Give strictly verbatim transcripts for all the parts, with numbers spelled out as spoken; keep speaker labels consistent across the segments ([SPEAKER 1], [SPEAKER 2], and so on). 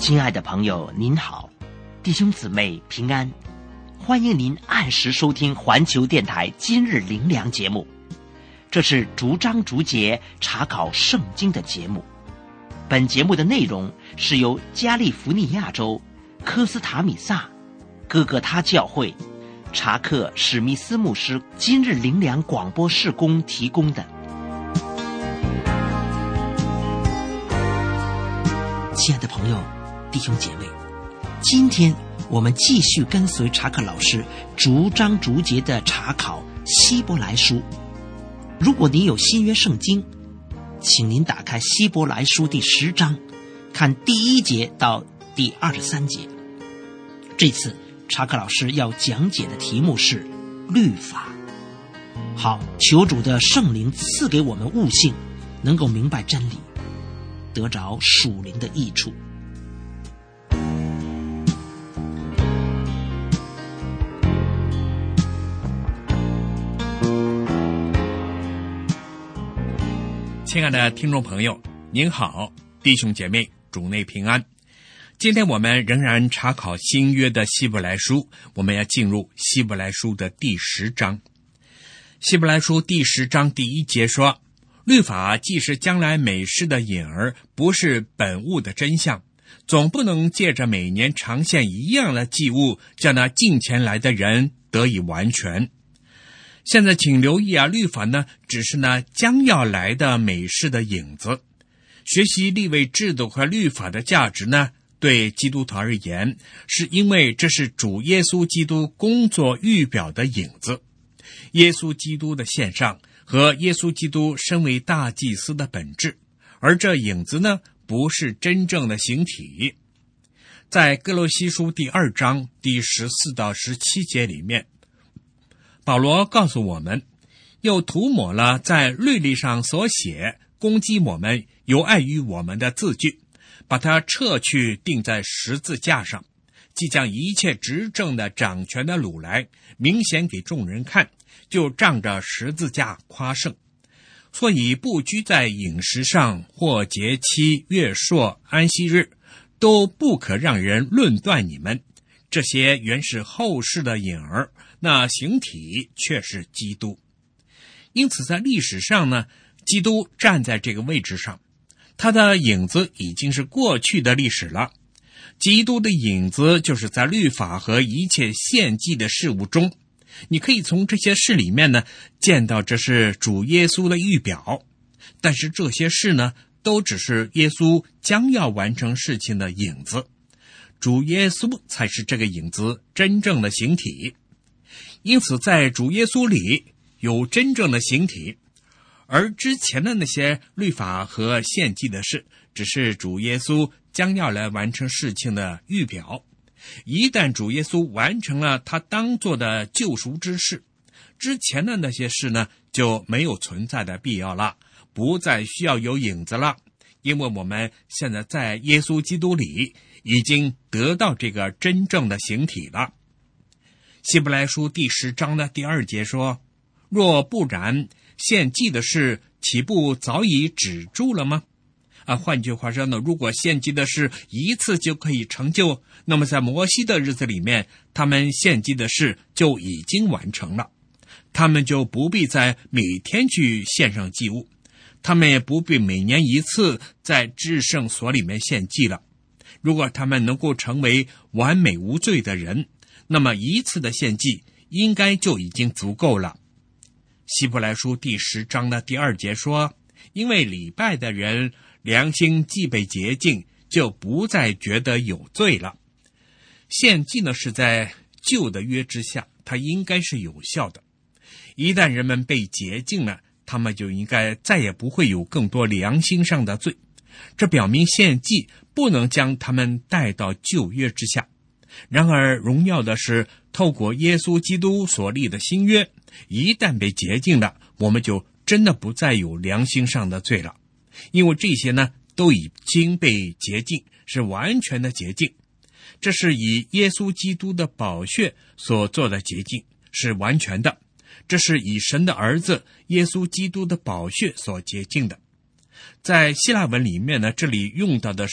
[SPEAKER 1] 亲爱的朋友您好，弟兄姊妹平安，欢迎您按时收听环球电台今日灵粮节目。这是逐章逐节查考圣经的节目。本节目的内容是由加利福尼亚州科斯塔米萨哥哥他教会查克史密斯牧师今日灵粮广播事工提供的。亲爱的朋友弟兄姐妹，今天我们继续跟随查克老师逐章逐节的查考希伯来书。如果您有新约圣经，请您打开希伯来书第十章，看第一节到第二十三节。这次查克老师要讲解的题目是律法。好，求主的圣灵赐给我们悟性，能够明白真理，得着属灵的益处。
[SPEAKER 2] 亲爱的听众朋友您好，弟兄姐妹主内平安。今天我们仍然查考新约的希伯来书，我们要进入希伯来书的第十章。希伯来书第十章第一节说，律法既是将来美事的影儿，不是本物的真相，总不能借着每年常献一样的祭物，叫那近前来的人得以完全。现在请留意啊，律法呢，只是那将要来的美事的影子。学习利未制度和律法的价值呢，对基督徒而言，是因为这是主耶稣基督工作预表的影子。耶稣基督的献上和耶稣基督身为大祭司的本质，而这影子呢，不是真正的形体。在哥罗西书第二章第十四到十七节里面，保罗告诉我们，又涂抹了在律例上所写攻击我们有碍于我们的字句，把它撤去钉在十字架上，即将一切执政的掌权的掳来，明显给众人看，就仗着十字架夸胜。所以不拘在饮食上或节期、月朔、安息日，都不可让人论断你们，这些原是后世的影儿，那形体却是基督。因此在历史上呢，基督站在这个位置上，他的影子已经是过去的历史了。基督的影子就是在律法和一切献祭的事物中，你可以从这些事里面呢，见到这是主耶稣的预表。但是这些事呢，都只是耶稣将要完成事情的影子，主耶稣才是这个影子真正的形体。因此在主耶稣里有真正的形体，而之前的那些律法和献祭的事，只是主耶稣将要来完成事情的预表。一旦主耶稣完成了他当做的救赎之事，之前的那些事呢，就没有存在的必要了，不再需要有影子了，因为我们现在在耶稣基督里已经得到这个真正的形体了。希伯来书第十章的第二节说，若不然，献祭的事岂不早已止住了吗？啊，换句话说呢，如果献祭的事一次就可以成就，那么在摩西的日子里面，他们献祭的事就已经完成了，他们就不必再每天去献上祭物，他们也不必每年一次在至圣所里面献祭了。如果他们能够成为完美无罪的人，那么一次的献祭应该就已经足够了。希伯来书第十章的第二节说，因为礼拜的人良心既被洁净，就不再觉得有罪了。献祭呢，是在旧的约之下，它应该是有效的。一旦人们被洁净了，他们就应该再也不会有更多良心上的罪。这表明献祭不能将他们带到旧约之下。然而荣耀的是，透过耶稣基督所立的新约，一旦被洁净了，我们就真的不再有良心上的罪了。因为这些呢，都已经被洁净，是完全的洁净。这是以耶稣基督的宝血所做的洁净，是完全的。这是以神的儿子耶稣基督的宝血所洁净的。在希腊文里面呢，这里用到的是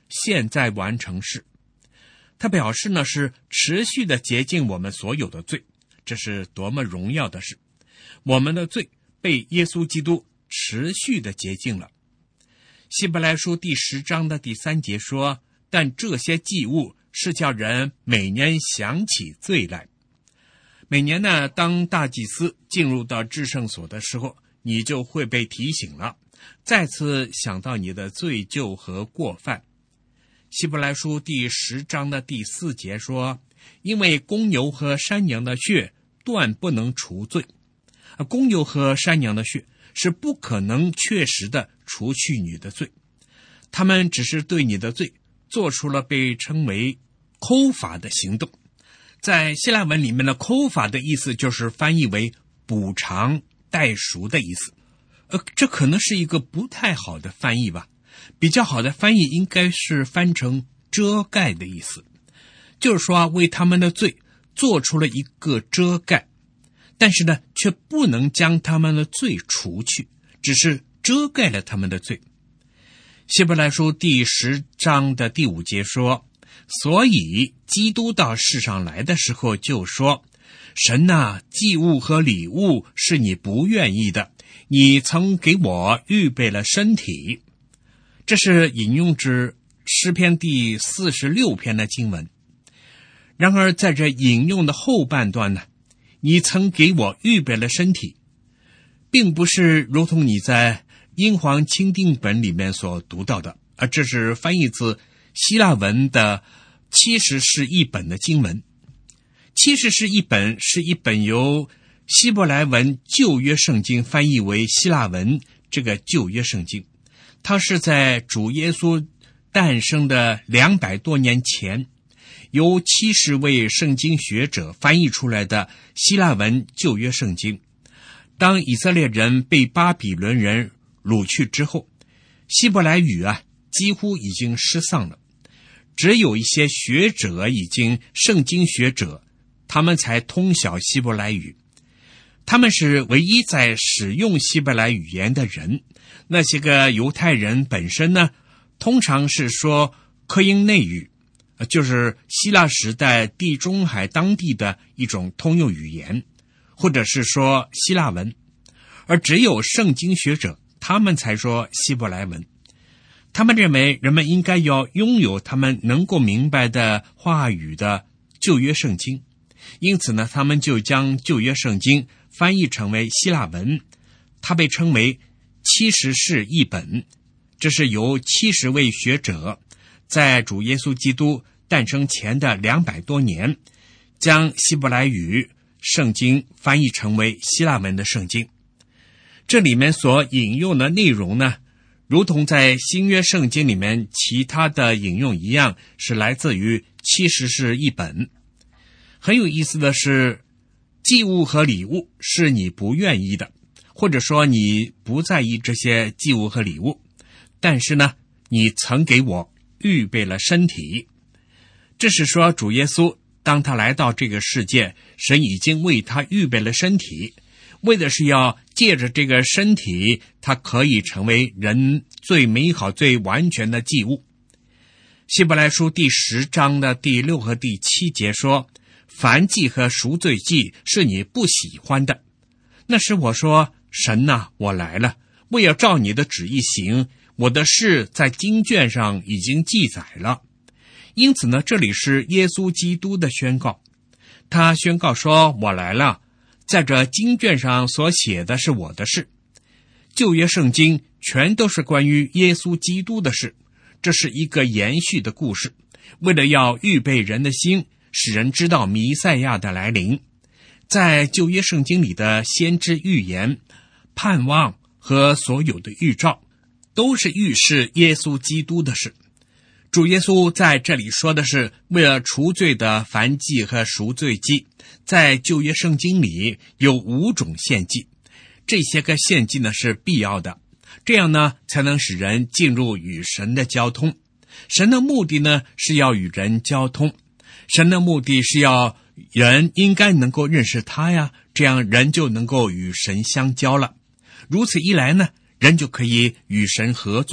[SPEAKER 2] 现在完成式。它表示呢是持续的洁净我们所有的罪，这是多么荣耀的事！我们的罪被耶稣基督持续的洁净了。希伯来书第十章的第三节说，但这些祭物是叫人每年想起罪来。每年呢，当大祭司进入到至圣所的时候，你就会被提醒了，再次想到你的罪疚和过犯。希伯来书第十章的第四节说，因为公牛和山羊的血断不能除罪。公牛和山羊的血是不可能确实的除去你的罪，他们只是对你的罪做出了被称为抠法的行动。在希腊文里面的抠法的意思就是翻译为补偿代赎的意思。呃，这可能是一个不太好的翻译吧。比较好的翻译应该是翻成遮盖的意思，就是说为他们的罪做出了一个遮盖，但是呢却不能将他们的罪除去，只是遮盖了他们的罪。希伯来书第十章的第五节说，所以基督到世上来的时候就说，神啊，祭物和礼物是你不愿意的，你曾给我预备了身体。这是引用自诗篇第四十六篇的经文。然而在这引用的后半段呢，你曾给我预备了身体，并不是如同你在英皇钦定本里面所读到的，而这是翻译自希腊文的七十士译本的经文。七十士译本是一本由希伯来文旧约圣经翻译为希腊文这个旧约圣经，它是在主耶稣诞生的两百多年前，由七十位圣经学者翻译出来的希腊文旧约圣经。当以色列人被巴比伦人掳去之后，希伯来语啊几乎已经失丧了，只有一些学者已经圣经学者，他们才通晓希伯来语。他们是唯一在使用希伯来语言的人。那些个犹太人本身呢，通常是说科因内语，就是希腊时代地中海当地的一种通用语言，或者是说希腊文，而只有圣经学者他们才说希伯来文。他们认为人们应该要拥有他们能够明白的话语的旧约圣经，因此呢，他们就将旧约圣经翻译成为希腊文，它被称为七十士译本。这是由七十位学者在主耶稣基督诞生前的两百多年，将希伯来语圣经翻译成为希腊文的圣经。这里面所引用的内容呢，如同在新约圣经里面其他的引用一样，是来自于七十士译本。很有意思的是，祭物和礼物是你不愿意的，或者说你不在意这些祭物和礼物，但是呢，你曾给我预备了身体。这是说主耶稣当他来到这个世界，神已经为他预备了身体，为的是要借着这个身体，他可以成为人最美好最完全的祭物。希伯来书第十章的第六和第七节说，燔祭和赎罪祭是你不喜欢的。那时我说，神啊，我来了，为要照你的旨意行，我的事在经卷上已经记载了。因此呢，这里是耶稣基督的宣告。他宣告说，我来了，在这经卷上所写的是我的事。旧约圣经全都是关于耶稣基督的事，这是一个延续的故事，为了要预备人的心，使人知道弥赛亚的来临。在旧约圣经里的先知预言、盼望和所有的预兆，都是预示耶稣基督的事。主耶稣在这里说的是为了除罪的燔祭和赎罪祭。在旧约圣经里有五种献祭，这些个献祭呢是必要的，这样呢才能使人进入与神的交通。神的目的呢是要与人交通，神的目的是要人应该能够认识他呀，这样人就能够与神相交了。如此一来呢，人就可以与神合作，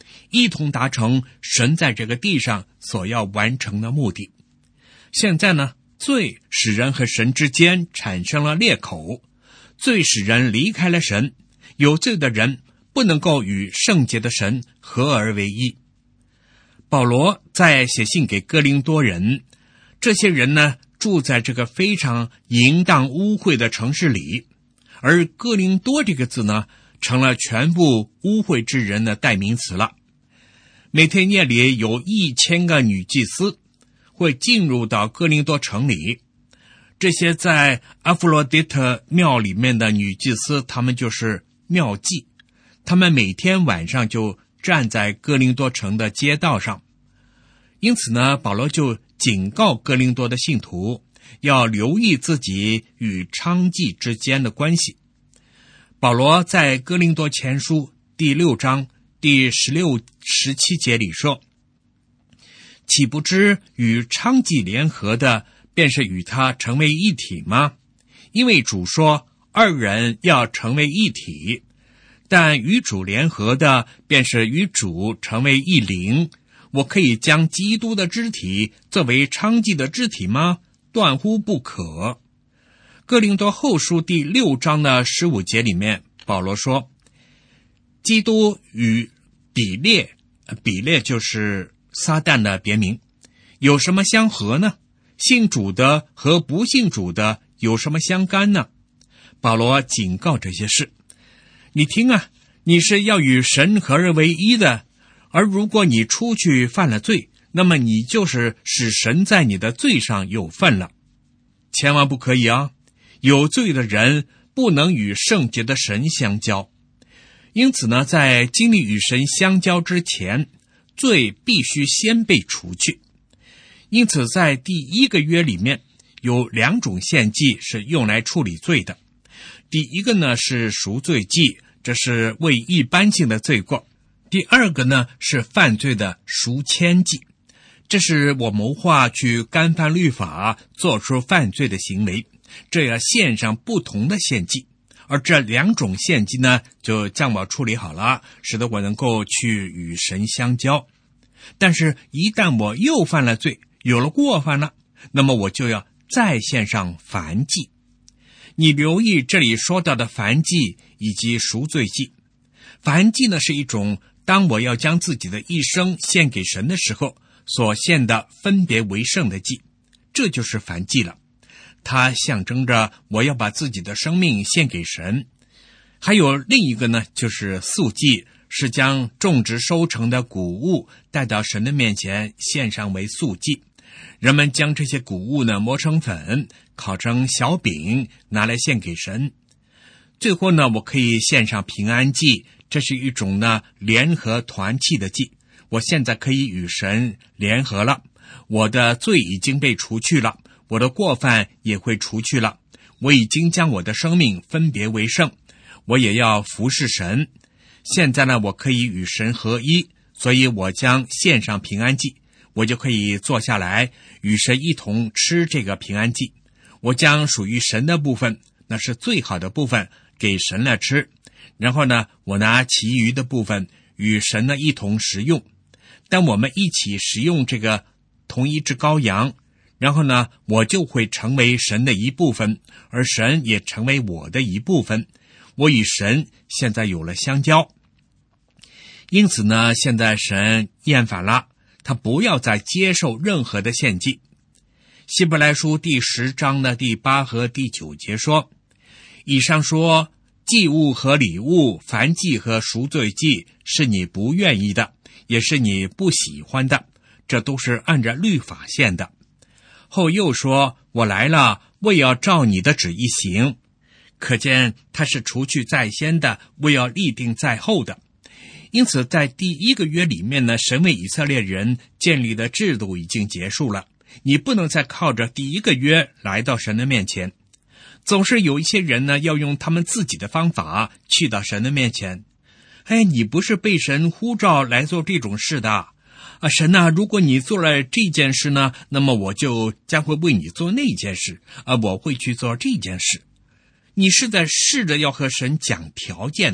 [SPEAKER 2] 一同达成神在这个地上所要完成的目的。现在呢，罪使人和神之间产生了裂口，罪使人离开了神，有罪的人不能够与圣洁的神合而为一。保罗在写信给哥林多人，这些人呢，住在这个非常淫荡污秽的城市里，而哥林多这个字呢，成了全部污秽之人的代名词了。每天夜里有一千个女祭司会进入到哥林多城里，这些在阿弗罗狄特庙里面的女祭司，她们就是庙妓，她们每天晚上就站在哥林多城的街道上。因此呢，保罗就警告哥林多的信徒要留意自己与娼妓之间的关系。保罗在哥林多前书第六章第十六、十七节里说，岂不知与娼妓联合的便是与他成为一体吗？因为主说二人要成为一体，但与主联合的便是与主成为一灵。我可以将基督的肢体作为娼妓的肢体吗？断乎不可。哥林多后书第六章的十五节里面，保罗说，基督与比列，比列就是撒旦的别名，有什么相合呢？信主的和不信主的有什么相干呢？保罗警告这些事。你听啊，你是要与神合而为一的，而如果你出去犯了罪，那么你就是使神在你的罪上有份了。千万不可以啊！有罪的人不能与圣洁的神相交。因此呢，在经历与神相交之前，罪必须先被除去。因此在第一个约里面有两种献祭是用来处理罪的。第一个呢是赎罪祭，这是为一般性的罪过。第二个呢是犯罪的赎愆祭，这是我谋划去干犯律法，做出犯罪的行为，这要献上不同的献祭。而这两种献祭呢，就将我处理好了，使得我能够去与神相交。但是一旦我又犯了罪，有了过犯了，那么我就要再献上燔祭。你留意这里说到的燔祭以及赎罪祭。燔祭呢是一种当我要将自己的一生献给神的时候所献的分别为圣的祭，这就是燔祭了。它象征着我要把自己的生命献给神。还有另一个呢，就是素祭，是将种植收成的谷物带到神的面前献上为素祭。人们将这些谷物呢磨成粉，烤成小饼，拿来献给神。最后呢，我可以献上平安祭，这是一种呢联合团契的祭。我现在可以与神联合了，我的罪已经被除去了，我的过犯也会除去了，我已经将我的生命分别为圣，我也要服侍神。现在呢，我可以与神合一，所以我将献上平安祭，我就可以坐下来与神一同吃这个平安祭。我将属于神的部分，那是最好的部分，给神来吃，然后呢，我拿其余的部分与神呢一同食用。当我们一起食用这个同一只羔羊，然后呢，我就会成为神的一部分，而神也成为我的一部分。我与神现在有了相交。因此呢，现在神厌烦了，他不要再接受任何的献祭。希伯来书第十章的第八和第九节说，以上说祭物和礼物，燔祭和赎罪祭是你不愿意的，也是你不喜欢的，这都是按着律法献的。后又说，我来了，为要照你的旨意行。可见他是除去在先的，为要立定在后的。因此在第一个约里面呢，神为以色列人建立的制度已经结束了，你不能再靠着第一个约来到神的面前。总是有一些人呢，要用他们自己的方法去到神的面前。哎，你不是被神呼召来做这种事的啊！神啊，如果你做了这件事呢，那么我就将会为你做那件事啊，我会去做这件事。你是在试着要和神讲条件呢，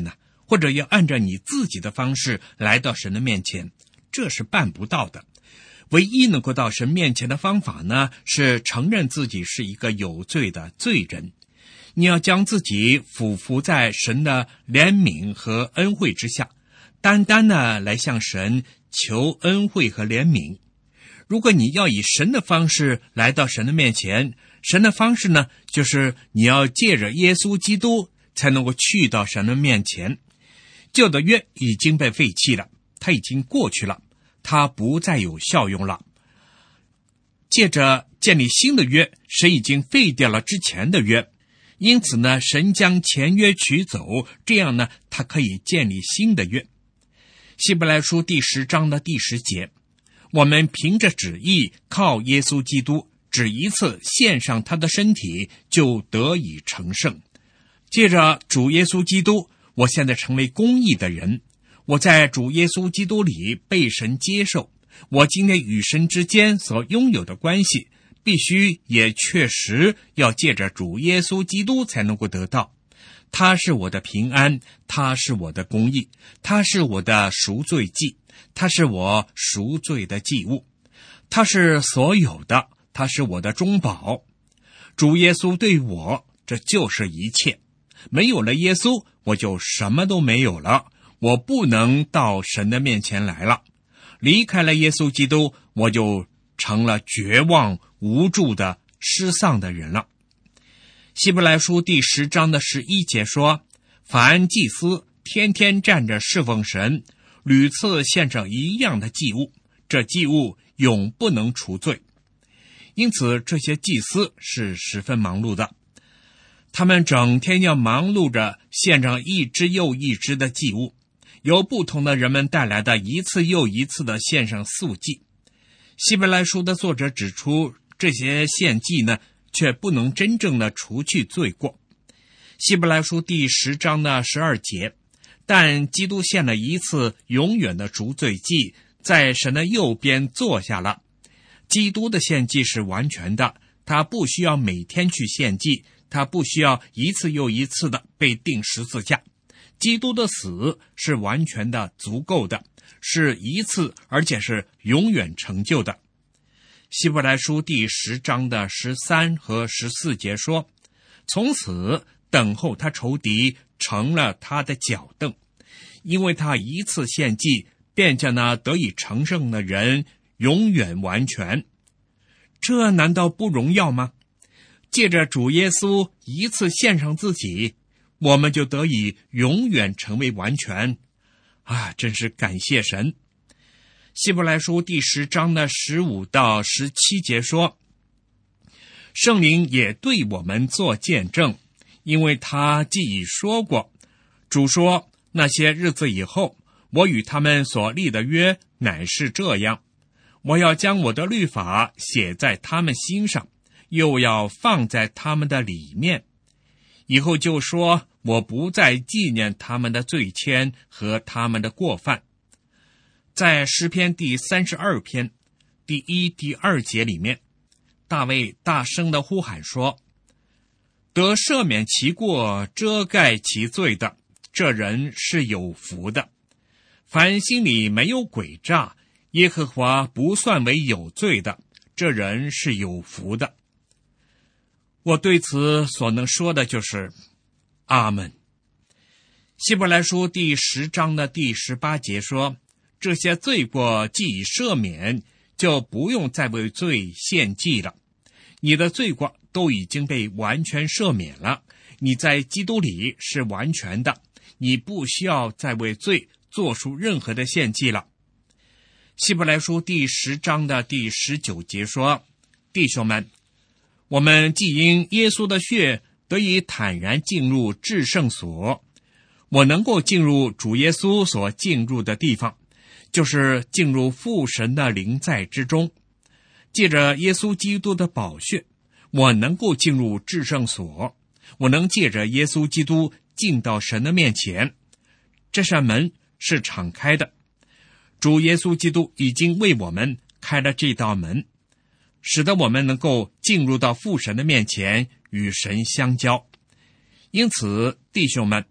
[SPEAKER 2] 或者要按照你自己的方式来到神的面前，这是办不到的。唯一能够到神面前的方法呢，是承认自己是一个有罪的罪人。你要将自己俯伏在神的怜悯和恩惠之下，单单的来向神求恩惠和怜悯。如果你要以神的方式来到神的面前，神的方式呢，就是你要借着耶稣基督才能够去到神的面前。旧的约已经被废弃了，它已经过去了，它不再有效用了。借着建立新的约，神已经废掉了之前的约，因此呢，神将前约取走，这样呢，他可以建立新的约。希伯来书第十章的第十节，我们凭着旨意靠耶稣基督，只一次献上他的身体，就得以成圣。借着主耶稣基督，我现在成为公义的人，我在主耶稣基督里被神接受，我今天与神之间所拥有的关系，必须也确实要借着主耶稣基督才能够得到。他是我的平安，他是我的公义，他是我的赎罪祭，他是我赎罪的祭物，他是所有的，他是我的中保。主耶稣对我，这就是一切。没有了耶稣，我就什么都没有了，我不能到神的面前来了。离开了耶稣基督，我就成了绝望无助的失丧的人了。希伯来书第十章的十一节说，凡祭司天天站着侍奉神，屡次献上一样的祭物，这祭物永不能除罪。因此这些祭司是十分忙碌的，他们整天要忙碌着献上一只又一只的祭物，由不同的人们带来的一次又一次的献上素祭。希伯来书的作者指出，这些献祭呢，却不能真正的除去罪过。希伯来书第十章的十二节，但基督献了一次永远的赎罪祭，在神的右边坐下了。基督的献祭是完全的，他不需要每天去献祭，他不需要一次又一次的被钉十字架。基督的死是完全的、足够的，是一次而且是永远成就的。希伯来书第十章的十三和十四节说，从此等候他仇敌成了他的脚凳，因为他一次献祭，便叫那得以成圣的人永远完全。这难道不荣耀吗？借着主耶稣一次献上自己，我们就得以永远成为完全啊！真是感谢神。希伯来书第十章的十五到十七节说，圣灵也对我们做见证，因为他既已说过，主说，那些日子以后，我与他们所立的约乃是这样，我要将我的律法写在他们心上，又要放在他们的里面。以后就说，我不再纪念他们的罪愆和他们的过犯。在诗篇第三十二篇第一、第二节里面，大卫大声地呼喊说，得赦免其过、遮盖其罪的，这人是有福的。凡心里没有诡诈，耶和华不算为有罪的，这人是有福的。我对此所能说的就是阿们。希伯来书第十章的第十八节说，这些罪过既已赦免，就不用再为罪献祭了。你的罪过都已经被完全赦免了，你在基督里是完全的，你不需要再为罪做出任何的献祭了。希伯来书第十章的第十九节说，弟兄们，我们既因耶稣的血得以坦然进入至圣所，我能够进入主耶稣所进入的地方，就是进入父神的灵在之中。借着耶稣基督的宝血，我能够进入至圣所，我能借着耶稣基督进到神的面前。这扇门是敞开的，主耶稣基督已经为我们开了这道门，使得我们能够进入到父神的面前，与神相交。因此弟兄们，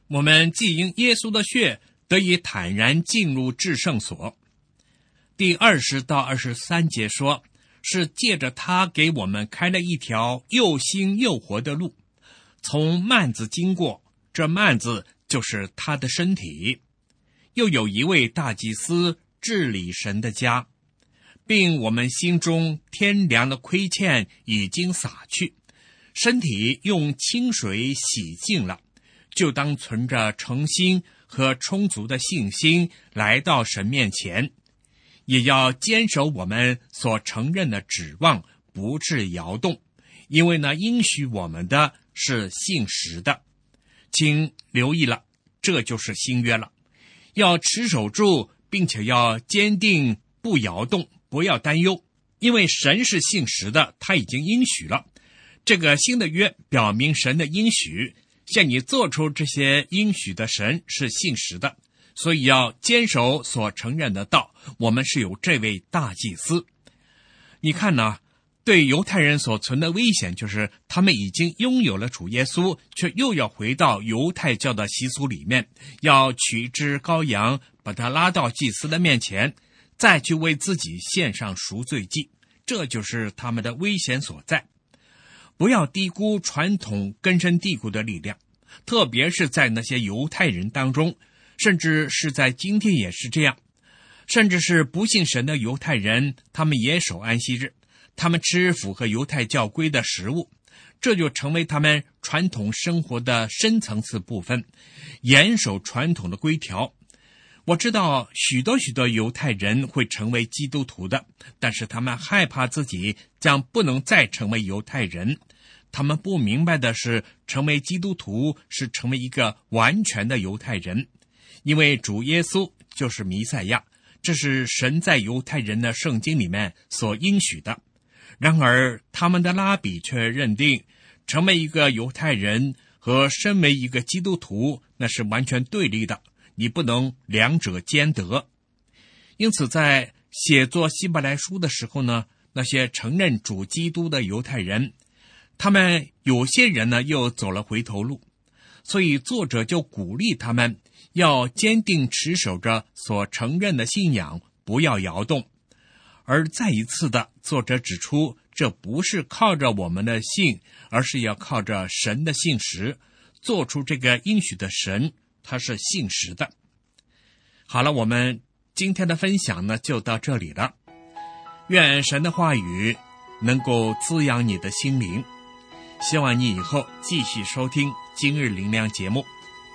[SPEAKER 2] 我们既因耶稣的血得以坦然进入至圣所。第二十到二十三节说，是借着他给我们开了一条又新又活的路，从幔子经过，这幔子就是他的身体。又有一位大祭司治理神的家，并我们心中天良的亏欠已经洒去，身体用清水洗净了，就当存着诚心和充足的信心来到神面前，也要坚守我们所承认的指望，不致摇动，因为呢，应许我们的是信实的。请留意了，这就是新约了，要持守住，并且要坚定不摇动，不要担忧，因为神是信实的，他已经应许了。这个新的约表明神的应许，向你做出这些应许的神是信实的，所以要坚守所承认的道。我们是有这位大祭司。你看呢，对犹太人所存的危险就是他们已经拥有了主耶稣，却又要回到犹太教的习俗里面，要取一只羔羊，把它拉到祭司的面前，再去为自己献上赎罪祭，这就是他们的危险所在。不要低估传统根深蒂固的力量，特别是在那些犹太人当中，甚至是在今天也是这样。甚至是不信神的犹太人，他们也守安息日，他们吃符合犹太教规的食物，这就成为他们传统生活的深层次部分，严守传统的规条。我知道许多许多犹太人会成为基督徒的，但是他们害怕自己将不能再成为犹太人。他们不明白的是，成为基督徒是成为一个完全的犹太人，因为主耶稣就是弥赛亚，这是神在犹太人的圣经里面所应许的。然而他们的拉比却认定，成为一个犹太人和身为一个基督徒那是完全对立的，你不能两者兼得。因此在写作希伯来书的时候呢，那些承认主基督的犹太人，他们有些人呢又走了回头路，所以作者就鼓励他们要坚定持守着所承认的信仰，不要摇动。而再一次的，作者指出，这不是靠着我们的信，而是要靠着神的信实，做出这个应许的神，他是信实的。好了，我们今天的分享呢就到这里了。愿神的话语能够滋养你的心灵，希望你以后继续收听今日灵粮节目。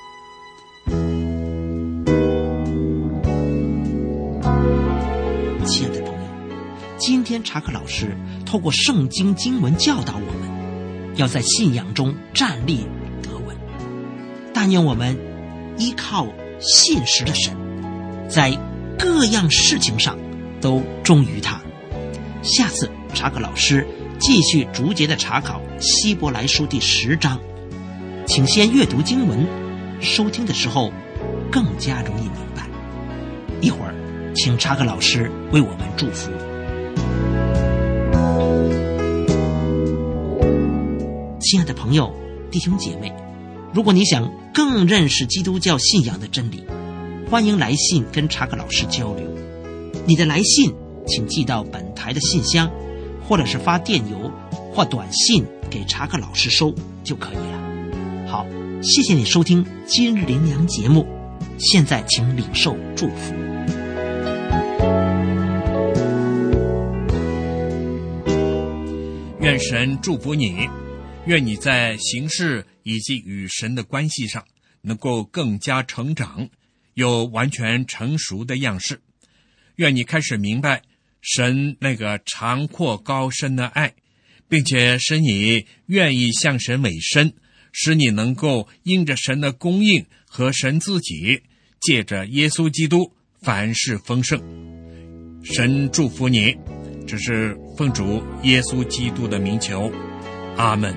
[SPEAKER 1] 亲爱的朋友，今天查克老师透过圣经经文教导我们，要在信仰中站立得稳。但愿我们依靠信实的神，在各样事情上都忠于他。下次查克老师继续逐节的查考希伯来书第十章，请先阅读经文，收听的时候更加容易明白。一会儿请查克老师为我们祝福。亲爱的朋友、弟兄姐妹，如果你想更认识基督教信仰的真理，欢迎来信跟查克老师交流。你的来信请寄到本台的信箱，或者是发电邮或短信给查克老师收就可以了。好，谢谢你收听今日灵粮节目，现在请领受祝福。
[SPEAKER 2] 愿神祝福你，愿你在行事以及与神的关系上能够更加成长，有完全成熟的样式。愿你开始明白神那个长阔高深的爱，并且使你愿意向神委身，使你能够因着神的供应和神自己，借着耶稣基督凡事丰盛。神祝福你，这是奉主耶稣基督的名求，阿们。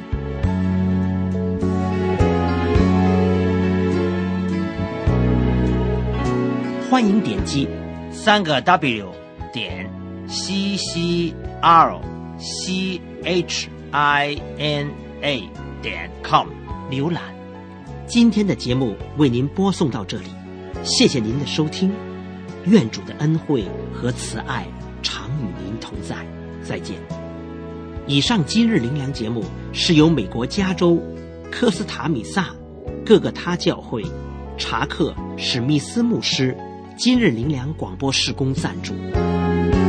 [SPEAKER 1] 欢迎点击三个 W 点 C C R C H I N A 点 com 浏览。 今天的节目为您播送到这里，谢谢您的收听，愿主的恩惠和慈爱常与您同在，再见。以上今日灵粮节目是由美国加州科斯塔米萨各个他教会查克史密斯牧师今日灵粮广播事工赞助。